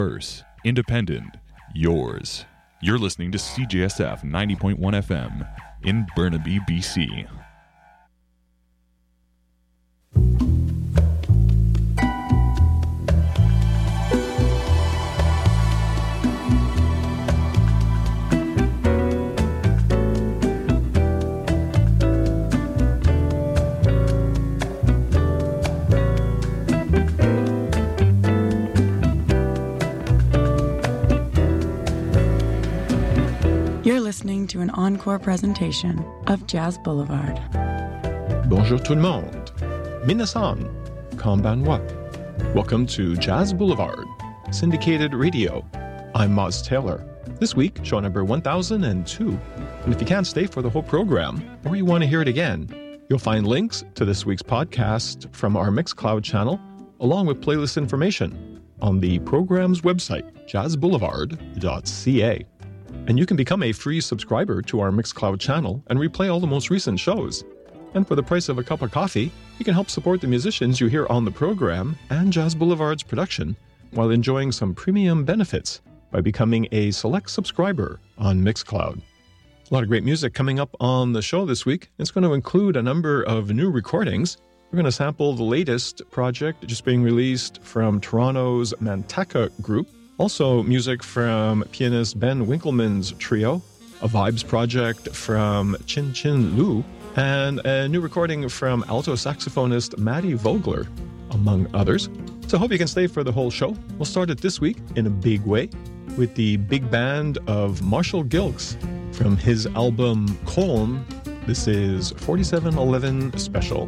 Diverse, independent, yours. You're listening to CJSF 90.1 FM in Burnaby, BC. You're listening to an encore presentation of Jazz Boulevard. Bonjour tout le monde. Minasan, konbanwa. Welcome to Jazz Boulevard, syndicated radio. I'm Moz Taylor. This week, show number 1002. And if you can't stay for the whole program, or you want to hear it again, you'll find links to this week's podcast from our Mixcloud channel, along with playlist information on the program's website, jazzboulevard.ca. And you can become a free subscriber to our Mixcloud channel and replay all the most recent shows. And for the price of a cup of coffee, you can help support the musicians you hear on the program and Jazz Boulevard's production while enjoying some premium benefits by becoming a select subscriber on Mixcloud. A lot of great music coming up on the show this week. It's going to include a number of new recordings. We're going to sample the latest project just being released from Toronto's Mantaka group. Also, music from pianist Ben Winkleman's trio, a vibes project from Chin Chin Lu, and a new recording from alto saxophonist Maddie Vogler, among others. So I hope you can stay for the whole show. We'll start it this week in a big way with the big band of Marshall Gilks from his album Colm. This is 4711 Special.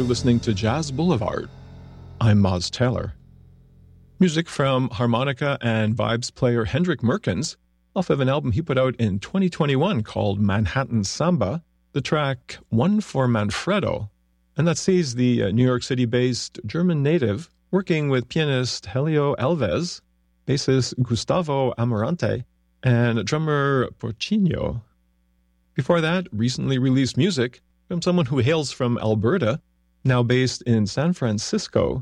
listening to Jazz Boulevard. I'm Moz Taylor. Music from harmonica and vibes player Hendrik Merkens off of an album he put out in 2021 called Manhattan Samba, the track One for Manfredo. And that sees the New York City-based German native working with pianist Helio Alves, bassist Gustavo Amarante, and drummer Porcinho. Before that, recently released music from someone who hails from Alberta, now based in San Francisco,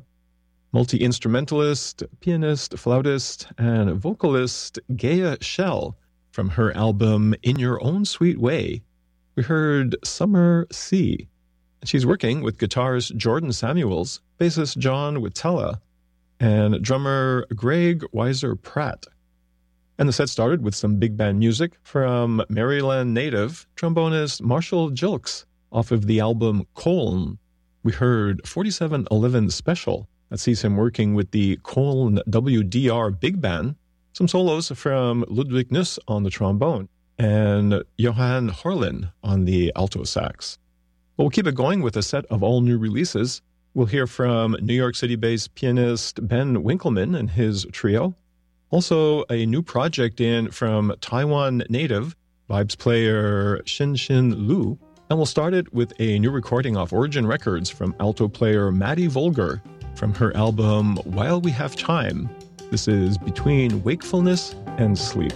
multi-instrumentalist, pianist, flautist, and vocalist Gaia Shell from her album In Your Own Sweet Way. We heard Summer Sea. She's working with guitarist Jordan Samuels, bassist John Witella, and drummer Greg Weiser Pratt. And the set started with some big band music from Maryland native trombonist Marshall Jilks off of the album Köln. We heard 4711 Special that sees him working with the Köln WDR Big Band, some solos from Ludwig Nuss on the trombone, and Johan Horlin on the alto sax. Well, we'll keep it going with a set of all new releases. We'll hear from New York City-based pianist Ben Winkelman and his trio. Also, a new project in from Taiwan native vibes player Xin Lu. And we'll start it with a new recording off Origin Records from alto player Maddie Volger from her album While We Have Time. This is Between Wakefulness and Sleep.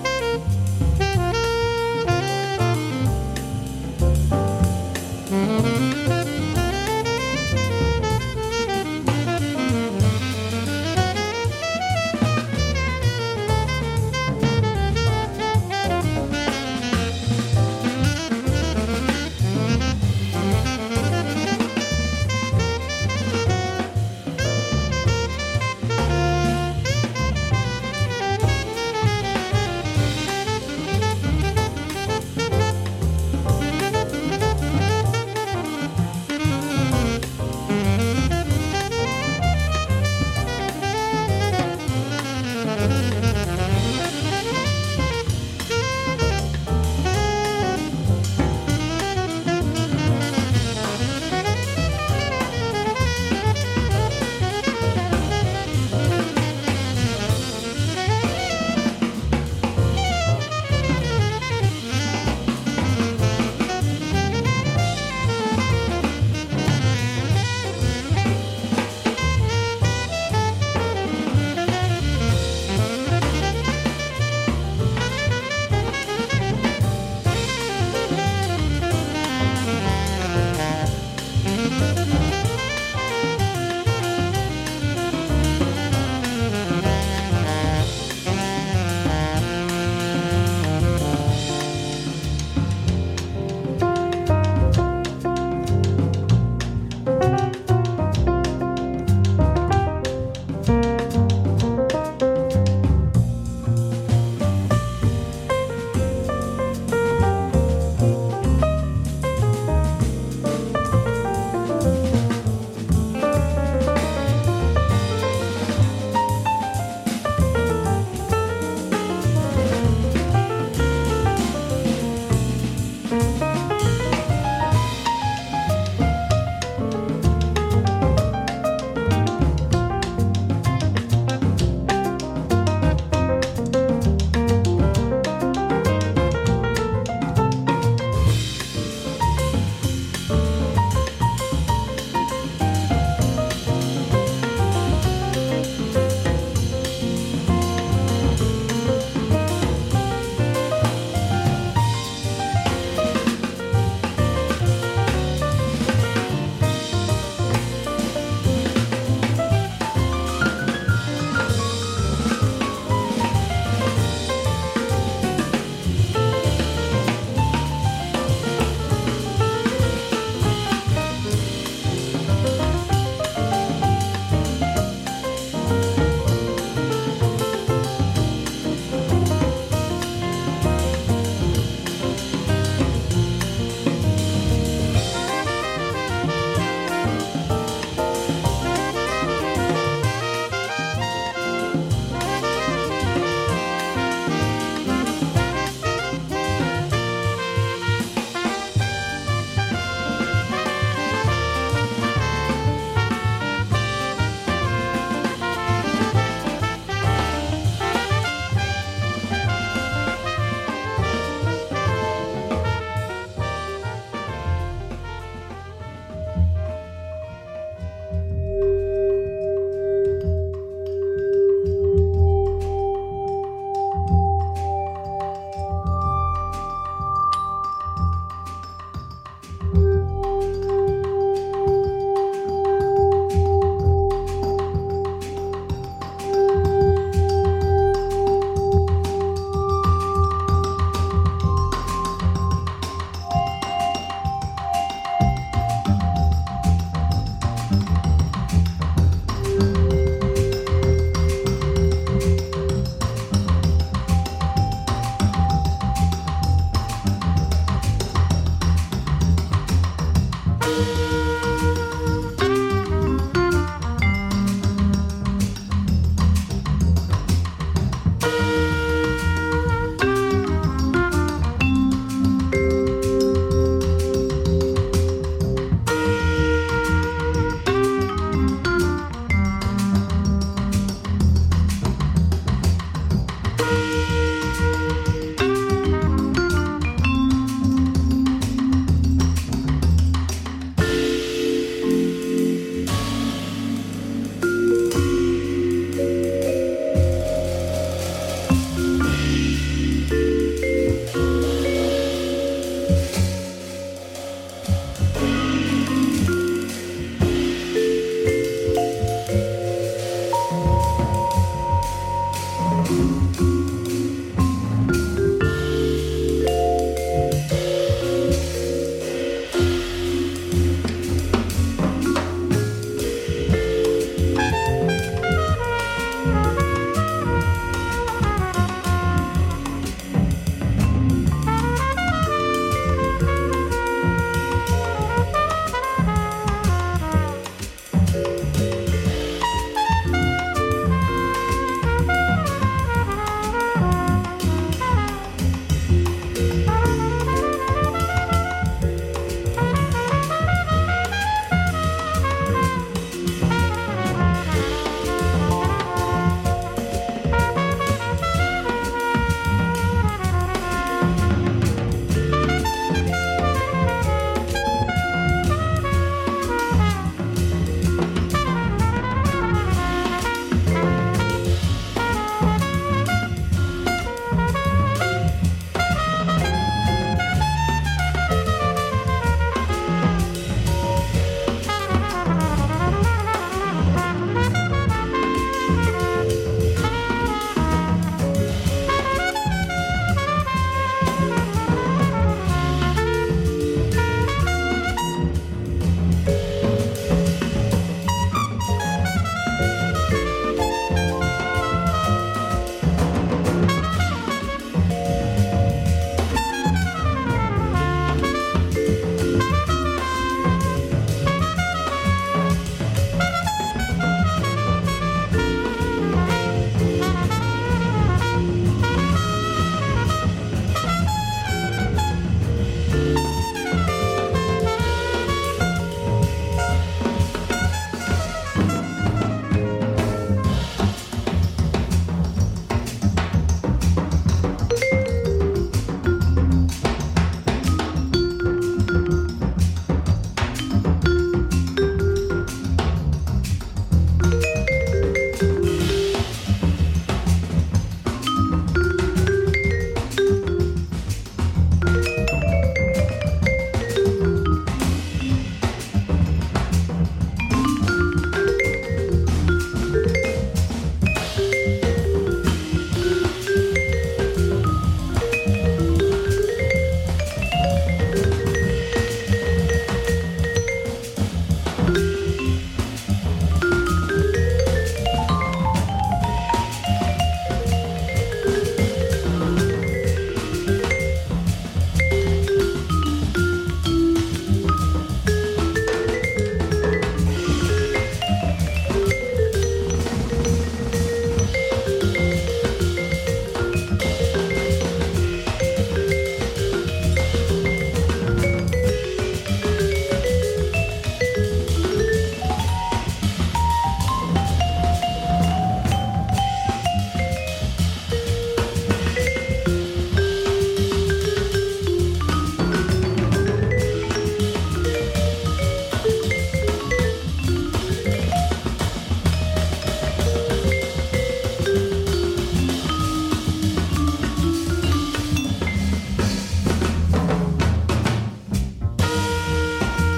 Mm-hmm.